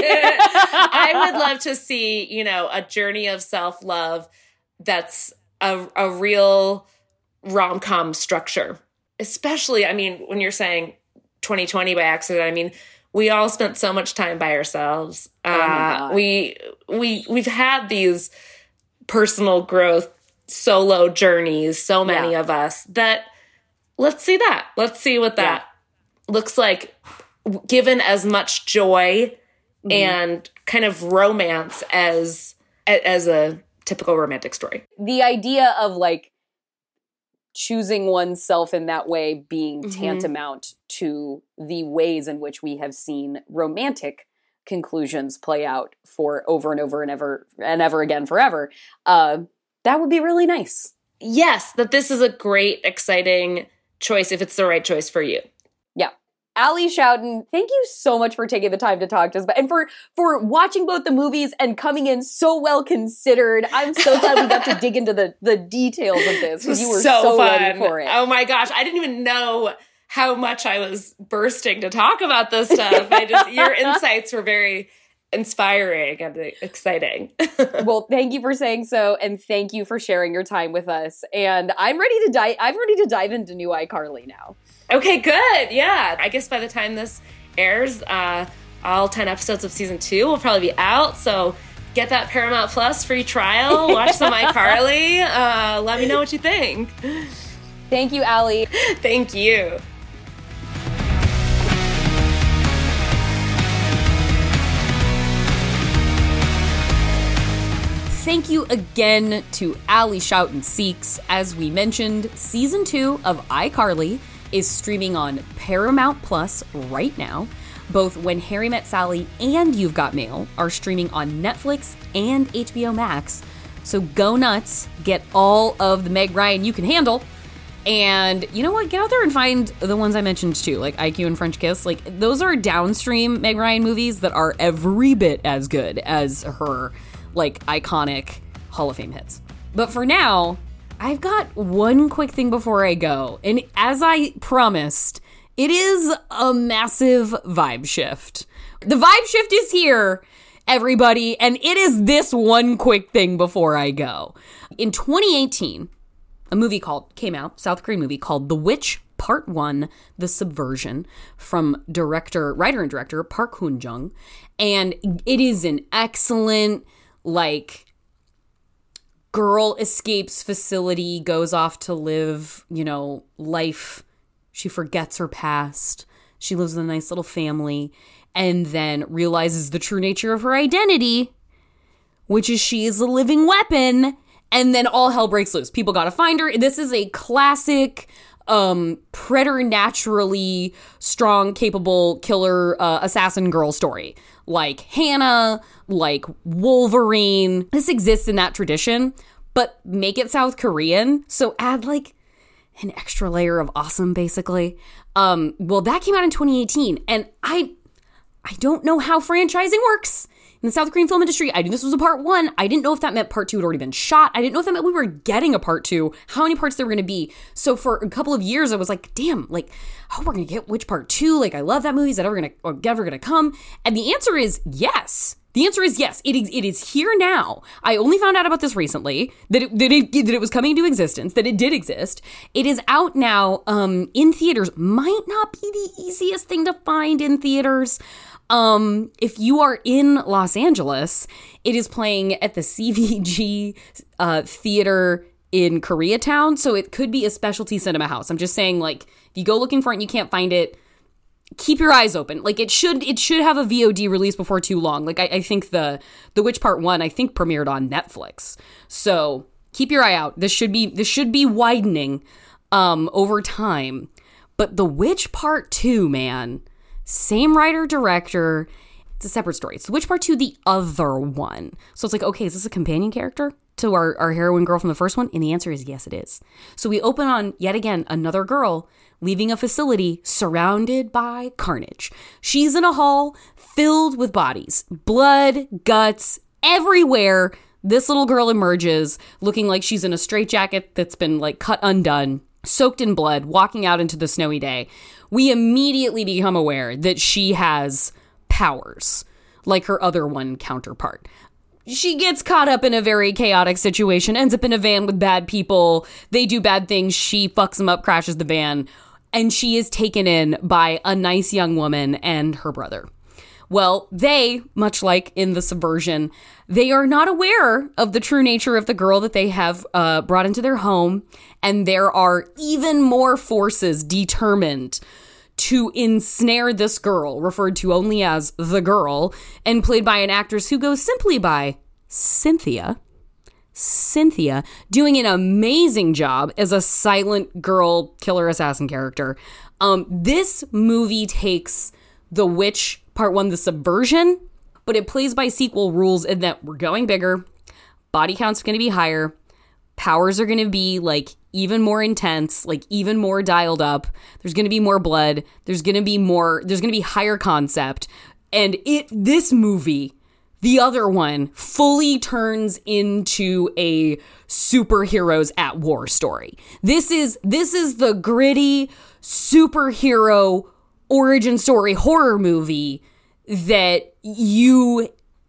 I would love to see, you know, a journey of self-love that's a a real rom-com structure. Especially, I mean, when you're saying twenty twenty by accident, I mean, we all spent so much time by ourselves. Oh my Uh, God. we we we've had these personal growth solo journeys, so many Yeah. of us, that let's see that. Let's see what that yeah. looks like, given as much joy mm-hmm. and kind of romance as as a typical romantic story. The idea of like choosing oneself in that way being Mhm. tantamount to the ways in which we have seen romantic conclusions play out for over and over and ever and ever again forever. Uh, that would be really nice. Yes, that this is a great, exciting choice if it's the right choice for you. Yeah. Ali Schouten, thank you so much for taking the time to talk to us, and for for watching both the movies and coming in so well considered. I'm so glad we got to dig into the, the details of this because you were so, so fun. ready for it. Oh my gosh, I didn't even know how much I was bursting to talk about this stuff. I just your insights were very inspiring and exciting. Well, thank you for saying so, and thank you for sharing your time with us. And I'm ready to dive. I'm ready to dive into New iCarly now. Okay, good. Yeah, I guess by the time this airs, uh, all ten episodes of season two will probably be out. So get that Paramount Plus free trial. Watch some iCarly. Uh, let me know what you think. Thank you, Ali. Thank you. Thank you again to Ali Schouten Seeks. As we mentioned, season two of iCarly is streaming on Paramount Plus right now. Both When Harry Met Sally and You've Got Mail are streaming on Netflix and H B O Max. So go nuts, get all of the Meg Ryan you can handle. And you know what? Get out there and find the ones I mentioned too, like I Q and French Kiss. Like, those are downstream Meg Ryan movies that are every bit as good as her, like, iconic Hall of Fame hits. But for now, I've got one quick thing before I go. And as I promised, it is a massive vibe shift. The vibe shift is here, everybody, and it is this one quick thing before I go. In twenty eighteen, a movie called came out, South Korean movie called The Witch Part One: The Subversion, from director, writer and director Park Hoon-jung, and it is an excellent, like, girl escapes facility, goes off to live, you know, life. She forgets her past. She lives in a nice little family, and then realizes the true nature of her identity, which is she is a living weapon. And then all hell breaks loose. People gotta find her. This is a classic um, preternaturally strong, capable killer uh, assassin girl story. Like Hannah, like Wolverine. This exists in that tradition, but make it South Korean. So add like an extra layer of awesome, basically. Um, well, that came out in twenty eighteen, and I, I don't know how franchising works in the South Korean film industry. I knew this was a part one. I didn't know if that meant part two had already been shot. I didn't know if that meant we were getting a part two, how many parts there were going to be. So for a couple of years, I was like, damn, like, oh, we're going to get which part two? Like, I love that movie. Is that ever going to, or ever going to come? And the answer is yes. The answer is yes. It is, it is here now. I only found out about this recently, that it, that it that it was coming into existence, that it did exist. It is out now um, in theaters. Might not be the easiest thing to find in theaters. Um, if you are in Los Angeles, it is playing at the C V G uh, theater in Koreatown. So it could be a specialty cinema house. I'm just saying, like, if you go looking for it and you can't find it, keep your eyes open. Like, it should it should have a V O D release before too long. Like, I, I think the The Witch Part One, I think, premiered on Netflix. So keep your eye out. This should be this should be widening um, over time. But The Witch Part Two, man, same writer director. It's a separate story. It's The Witch Part Two, the other one. So it's like, okay, is this a companion character to our our heroine girl from the first one? And the answer is yes, it is. So we open on yet again another girl leaving a facility surrounded by carnage. She's in a hall filled with bodies, blood, guts, everywhere. This little girl emerges looking like she's in a straitjacket that's been like cut undone, soaked in blood, walking out into the snowy day. We immediately become aware that she has powers like her other one counterpart. She gets caught up in a very chaotic situation, ends up in a van with bad people. They do bad things. She fucks them up, crashes the van. And she is taken in by a nice young woman and her brother. Well, they, much like in The Subversion, they are not aware of the true nature of the girl that they have uh, brought into their home. And there are even more forces determined to ensnare this girl, referred to only as the girl, and played by an actress who goes simply by Cynthia. Cynthia, doing an amazing job as a silent girl killer assassin character. Um, this movie takes The Witch Part One, The Subversion, but it plays by sequel rules in that we're going bigger, body count's going to be higher, powers are going to be like even more intense, like even more dialed up. There's going to be more blood. There's going to be more, there's going to be higher concept. And it, this movie, the other one, fully turns into a superheroes at war story. This is, this is the gritty superhero origin story horror movie that you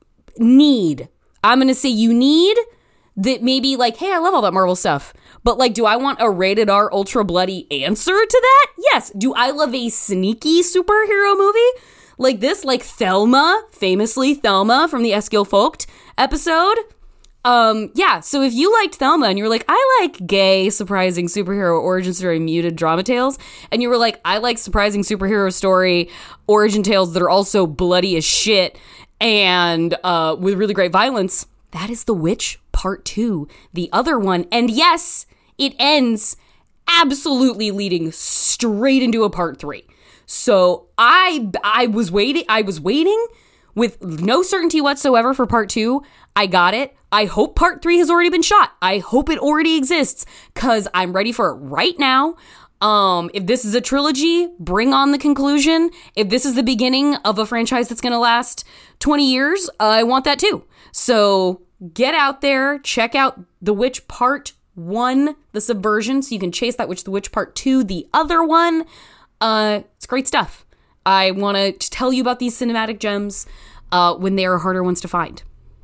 need. I'm going to say you need that. Maybe like, hey, I love all that Marvel stuff, but like, do I want a rated R ultra bloody answer to that? Yes. Do I love a sneaky superhero movie like this, like Thelma, famously Thelma from the Eskil Vogt episode? Um, yeah, so if you liked Thelma and you were like, I like gay, surprising superhero origin story muted drama tales, and you were like, I like surprising superhero story origin tales that are also bloody as shit and uh, with really great violence, that is The Witch Part Two, the other one. And yes, it ends absolutely leading straight into a Part Three. So I I was waiting, I was waiting with no certainty whatsoever for Part Two. I got it. I hope Part Three has already been shot. I hope it already exists because I'm ready for it right now. Um, if this is a trilogy, bring on the conclusion. If this is the beginning of a franchise that's going to last twenty years, uh, I want that too. So get out there, check out The Witch Part One, The Subversion, so you can chase that witch. The Witch Part Two, the other one. Uh, it's great stuff. I want to tell you about these cinematic gems uh, when they are harder ones to find.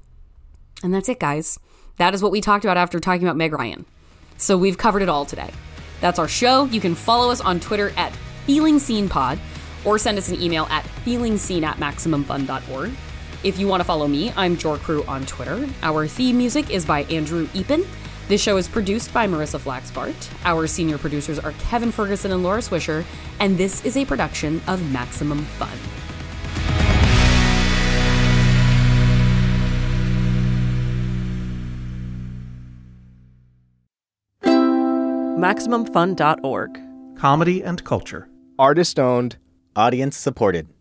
And that's it, guys. That is what we talked about after talking about Meg Ryan. So we've covered it all today. That's our show. You can follow us on Twitter at FeelingScenePod or send us an email at feelingscene at maximumfun dot org. If you want to follow me, I'm JorCrew on Twitter. Our theme music is by Andrew Epen. This show is produced by Marissa Flaxbart. Our senior producers are Kevin Ferguson and Laura Swisher, and this is a production of Maximum Fun. Maximum Fun dot org. Comedy and culture. Artist owned. Audience supported.